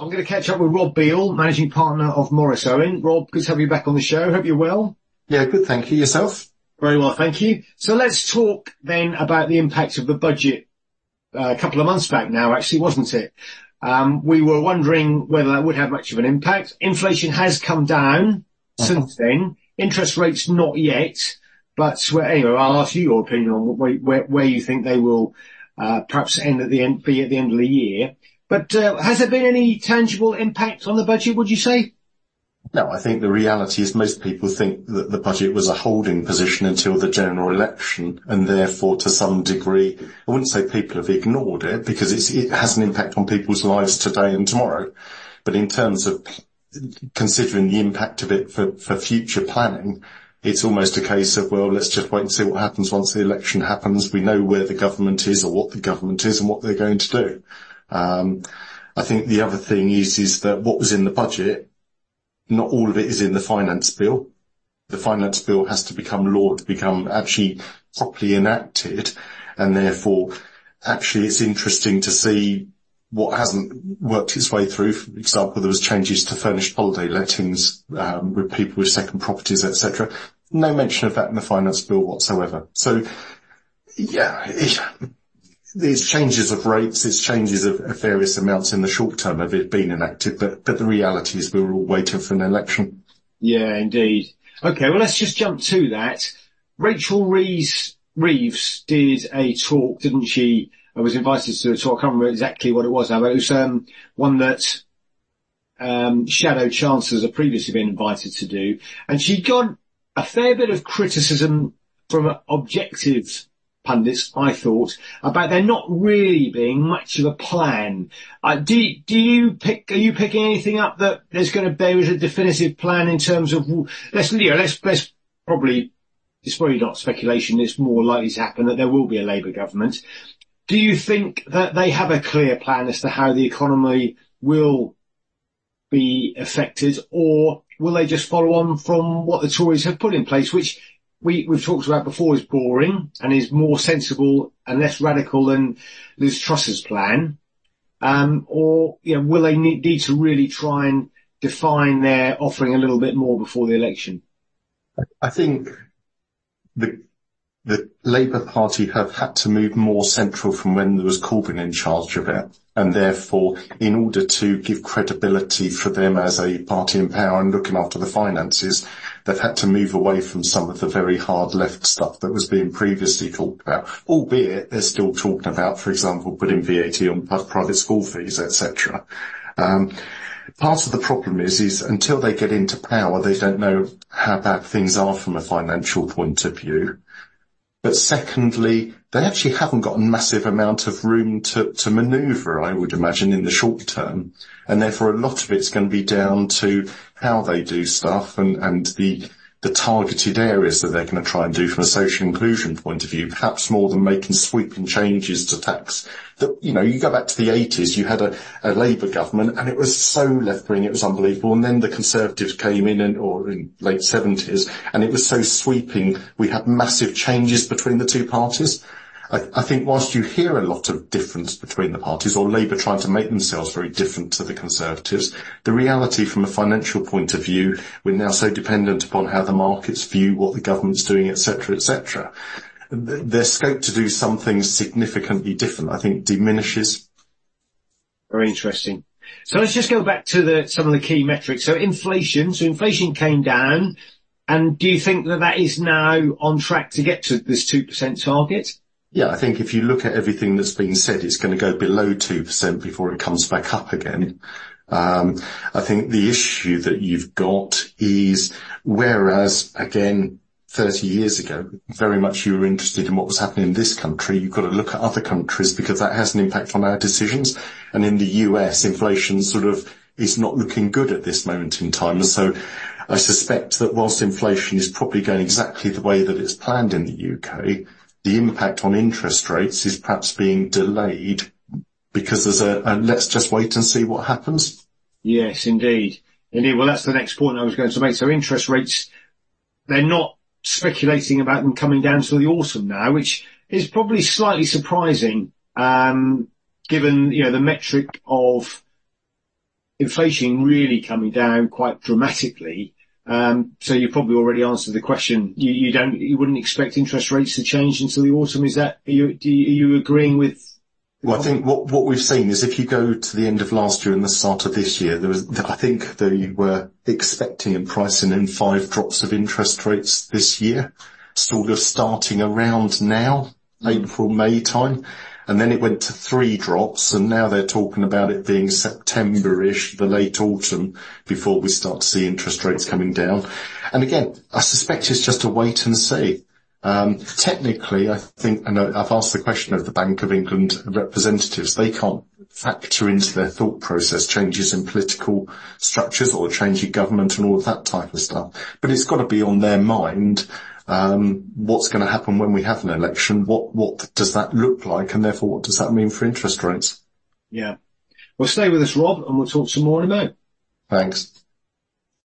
I'm going to catch up with Rob Beale, Managing Partner of Morris Owen. Rob, good to have you back on the show. Hope you're well. Yeah, good, thank you. Yourself? Very well, thank you. So let's talk then about the impact of the budget a couple of months back now, actually, wasn't it? We were wondering whether that would have much of an impact. Inflation has come down since then. Interest rates not yet. But anyway, I'll ask you your opinion on where you think they will perhaps be at the end of the year. But has there been any tangible impact on the budget, would you say? No, I think the reality is most people think that the budget was a holding position until the general election, and therefore, to some degree, I wouldn't say people have ignored it, because it has an impact on people's lives today and tomorrow. But in terms of considering the impact of it for future planning, it's almost a case of, well, let's just wait and see what happens once the election happens. We know where the government is, or what the government is, and what they're going to do. I think the other thing is that what was in the budget, not all of it is in the finance bill. The finance bill has to become law to become actually properly enacted, and therefore, actually, it's interesting to see what hasn't worked its way through. For example, there was changes to furnished holiday lettings with people with second properties, etc. No mention of that in the finance bill whatsoever. So, yeah, there's changes of rates, there's changes of various amounts in the short term of it being enacted, but the reality is we're all waiting for an election. Yeah, indeed. Okay, well, let's just jump to that. Rachel Reeves did a talk, didn't she? I was invited to a talk. I can't remember exactly what it was now, but it was one that shadow chancellors have previously been invited to do. And she got a fair bit of criticism from objective pundits, I thought, about there not really being much of a plan. Are you picking anything up that there is a definitive plan in terms of, let's probably, it's probably not speculation, it's more likely to happen that there will be a Labour government. Do you think that they have a clear plan as to how the economy will be affected, or will they just follow on from what the Tories have put in place, which we've talked about before is boring and is more sensible and less radical than Liz Truss's plan? Or, will they need to really try and define their offering a little bit more before the election? I think the Labour Party have had to move more central from when there was Corbyn in charge of it, and therefore, in order to give credibility for them as a party in power and looking after the finances, they've had to move away from some of the very hard left stuff that was being previously talked about, albeit they're still talking about, for example, putting VAT on private school fees, etc. Part of the problem is until they get into power, they don't know how bad things are from a financial point of view. But secondly, they actually haven't got a massive amount of room to manoeuvre, I would imagine, in the short term. And therefore, a lot of it's going to be down to how they do stuff and the targeted areas that they're going to try and do from a social inclusion point of view, perhaps more than making sweeping changes to tax. That, you go back to the 80s, you had a Labour government and it was so left-wing, it was unbelievable. And then the Conservatives came in, or in late 70s, and it was so sweeping, we had massive changes between the two parties. I think whilst you hear a lot of difference between the parties, or Labour trying to make themselves very different to the Conservatives, the reality from a financial point of view, we're now so dependent upon how the markets view what the government's doing, etc., etc. Their scope to do something significantly different, I think, diminishes. Very interesting. So let's just go back to some of the key metrics. So inflation came down, and do you think that is now on track to get to this 2% target? Yeah, I think if you look at everything that's been said, it's going to go below 2% before it comes back up again. I think the issue that you've got is, whereas, again, 30 years ago, very much you were interested in what was happening in this country, you've got to look at other countries because that has an impact on our decisions. And in the US, inflation is not looking good at this moment in time. And so I suspect that whilst inflation is probably going exactly the way that it's planned in the UK, the impact on interest rates is perhaps being delayed because there's let's just wait and see what happens. Yes, indeed. Well, that's the next point I was going to make. So interest rates, they're not speculating about them coming down till the autumn now, which is probably slightly surprising, given, the metric of inflation really coming down quite dramatically. So you probably already answered the question. You wouldn't expect interest rates to change until the autumn. Are you agreeing with? Well, I think what we've seen is if you go to the end of last year and the start of this year, I think they were expecting and pricing in 5 drops of interest rates this year, sort of starting around now, April, May time. And then it went to 3 drops, and now they're talking about it being September-ish, the late autumn, before we start to see interest rates coming down. And again, I suspect it's just a wait and see. Technically, I think, and I've asked the question of the Bank of England representatives, they can't factor into their thought process changes in political structures or change in government and all of that type of stuff. But it's got to be on their mind, what's going to happen when we have an election, what does that look like, and therefore what does that mean for interest rates? Yeah. Well, stay with us, Rob, and we'll talk some more in a moment. Thanks.